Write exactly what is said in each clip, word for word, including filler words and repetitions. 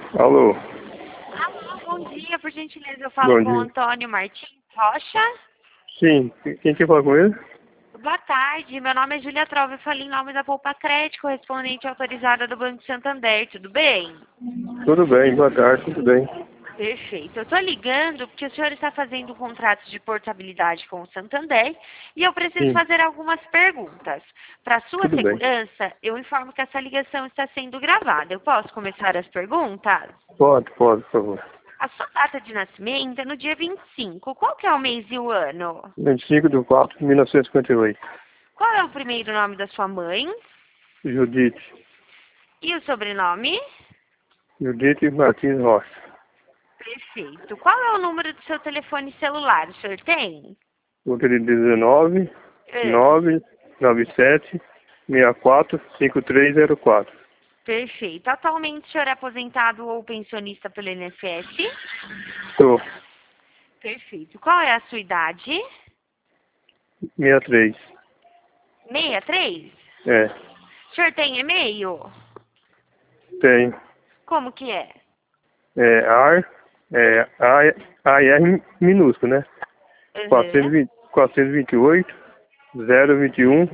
Alô, Alô, bom dia, por gentileza, eu falo bom com o dia. Antônio Martins Rocha. Sim, quem quer falar com ele? Boa tarde, meu nome é Júlia Trova, eu falei em nome da Poupa Crédito, correspondente autorizada do Banco Santander, tudo bem? Tudo bem, boa tarde, tudo bem. Perfeito, eu estou ligando porque o senhor está fazendo um contrato de portabilidade com o Santander e eu preciso Sim, fazer algumas perguntas. Para sua tudo bem. segurança, eu informo que essa ligação está sendo gravada. Eu posso começar as perguntas? Pode, pode, por favor. A sua data de nascimento é no dia vinte e cinco. Qual que é o mês e o ano? vinte e cinco de quatro de mil novecentos e cinquenta e oito. Qual é o primeiro nome da sua mãe? Judite. E o sobrenome? Judite Martins Rocha. Perfeito. Qual é o número do seu telefone celular? O senhor tem? Outro de dezenove, É. nove, nove sete, seis quatro, cinco três zero quatro. Perfeito. Atualmente o senhor é aposentado ou pensionista pelo I N S S? Estou, Perfeito. Qual é a sua idade? sessenta e três. sessenta e três? É, O senhor tem e-mail? tenho. Como que é? É, AR, é, A R minúsculo, né? Uhum. quatrocentos e vinte e oito, zero vinte e um,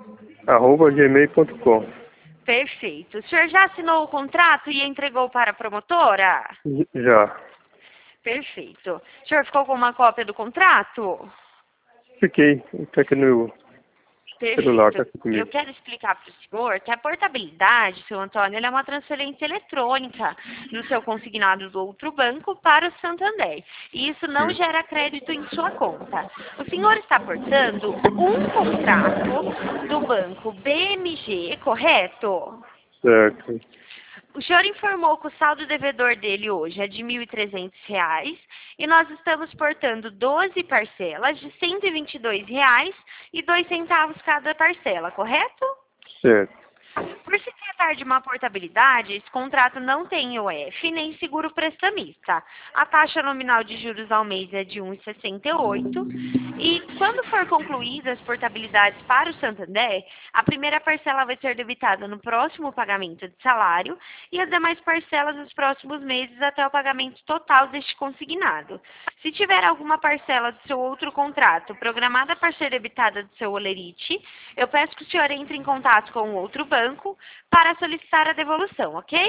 arroba gmail ponto com. Perfeito. O senhor já assinou o contrato e entregou para a promotora? Já. Perfeito. O senhor ficou com uma cópia do contrato? Fiquei. Tá aqui no celular, tá Perfeito. aqui Eu comigo. quero explicar para o senhor que a portabilidade, seu Antônio, ela é uma transferência eletrônica no seu consignado do outro banco para o Santander. E isso não Hum. gera crédito em sua conta. O senhor está portando um contrato do banco B M G, correto? Certo. O senhor informou que o saldo devedor dele hoje é de mil e trezentos reais e nós estamos portando doze parcelas de cento e vinte e dois reais e dois centavos cada parcela, correto? Certo. Por se tratar de uma portabilidade, esse contrato não tem I O F nem seguro prestamista. A taxa nominal de juros ao mês é de um vírgula sessenta e oito e quando for concluídas as portabilidades para o Santander, a primeira parcela vai ser debitada no próximo pagamento de salário e as demais parcelas nos próximos meses até o pagamento total deste consignado. Se tiver alguma parcela do seu outro contrato programada para ser debitada do seu holerite, eu peço que o senhor entre em contato com o outro banco para solicitar a devolução, ok?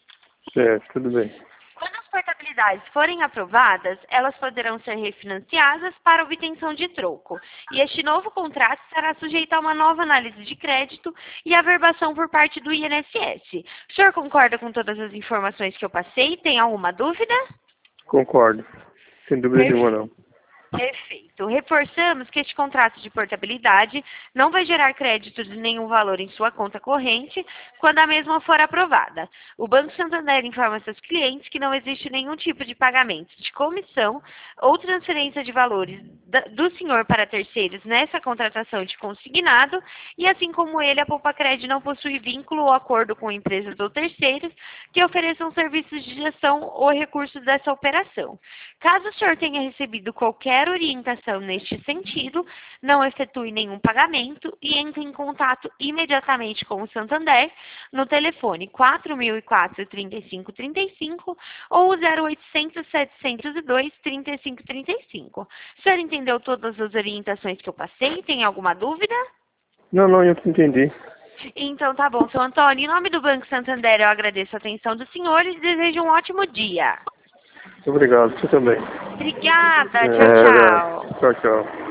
Certo, tudo bem. Quando as portabilidades forem aprovadas, elas poderão ser refinanciadas para obtenção de troco. E este novo contrato será sujeito a uma nova análise de crédito e averbação por parte do I N S S. O senhor concorda com todas as informações que eu passei? Tem alguma dúvida? Concordo. Sem dúvida nenhuma, Perfeito. não. Perfeito. Reforçamos que este contrato de portabilidade não vai gerar crédito de nenhum valor em sua conta corrente quando a mesma for aprovada. O Banco Santander informa seus clientes que não existe nenhum tipo de pagamento de comissão ou transferência de valores da- do senhor para terceiros nessa contratação de consignado e, assim como ele, a Poupa Crédito não possui vínculo ou acordo com empresas ou terceiros que ofereçam serviços de gestão ou recursos dessa operação. Caso o senhor tenha recebido qualquer orientação neste sentido, não efetue nenhum pagamento e entre em contato imediatamente com o Santander no telefone quatro mil e quatro, trinta e cinco trinta e cinco ou zero oitocentos, setecentos e dois, trinta e cinco trinta e cinco. O senhor entendeu todas as orientações que eu passei? Tem alguma dúvida? Não, não, eu entendi. Então tá bom, seu Antônio. Em nome do Banco Santander, eu agradeço a atenção do senhor e desejo um ótimo dia. Muito obrigado, você também. Obrigada. Tchau, É, tchau. tchau, tchau.